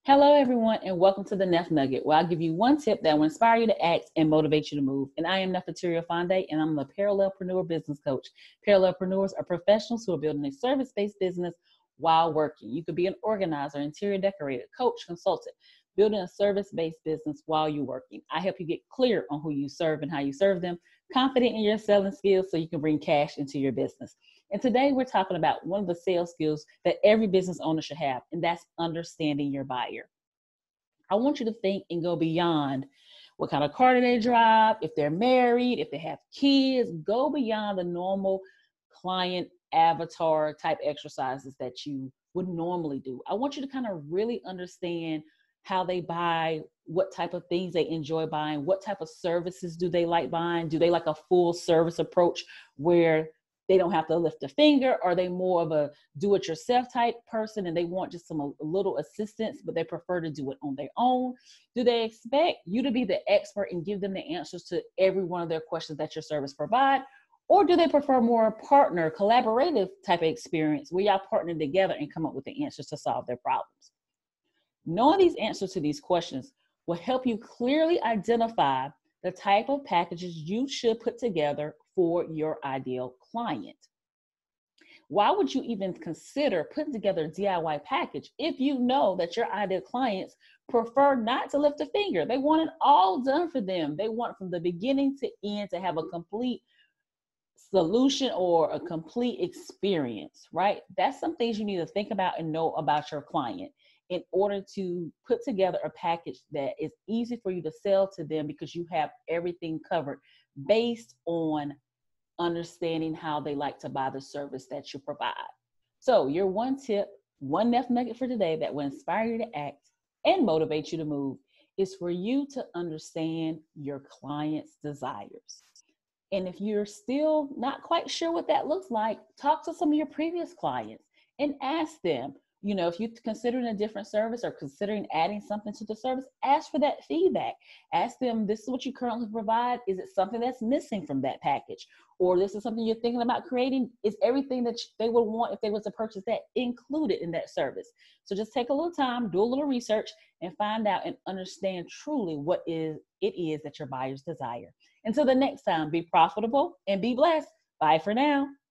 Hello, everyone, and welcome to the Neff Nugget, where I'll give you one tip that will inspire you to act and motivate you to move. And I am Nefertari Fonde, and I'm a Parallelpreneur business coach. Parallelpreneurs are professionals who are building a service-based business while working. You could be an organizer, interior decorator, coach, consultant, building a service-based business while you're working. I help you get clear on who you serve and how you serve them, confident in your selling skills so you can bring cash into your business. And today we're talking about one of the sales skills that every business owner should have, and that's understanding your buyer. I want you to think and go beyond what kind of car do they drive, if they're married, if they have kids. Go beyond the normal client avatar type exercises that you would normally do. I want you to kind of really understand how they buy, what type of things they enjoy buying, what type of services do they like buying. Do they like a full service approach where they don't have to lift a finger? Are they more of a do-it-yourself type person and they want just a little assistance, but they prefer to do it on their own? Do they expect you to be the expert and give them the answers to every one of their questions that your service provide? Or do they prefer more partner, collaborative type of experience where y'all partner together and come up with the answers to solve their problems? Knowing these answers to these questions will help you clearly identify the type of packages you should put together for your ideal client. Why would you even consider putting together a DIY package if you know that your ideal clients prefer not to lift a finger? They want it all done for them. They want from the beginning to end to have a complete solution or a complete experience, right? That's some things you need to think about and know about your client in order to put together a package that is easy for you to sell to them, because you have everything covered based on understanding how they like to buy the service that you provide. So your one tip, one Neff Nugget for today that will inspire you to act and motivate you to move is for you to understand your client's desires. And if you're still not quite sure what that looks like, talk to some of your previous clients and ask them, if you're considering a different service or considering adding something to the service, ask for that feedback. Ask them, this is what you currently provide. Is it something that's missing from that package? Or this is something you're thinking about creating? Is everything that they would want if they was to purchase that included in that service? So just take a little time, do a little research, and find out and understand truly what it is that your buyers desire. Until the next time, be profitable and be blessed. Bye for now.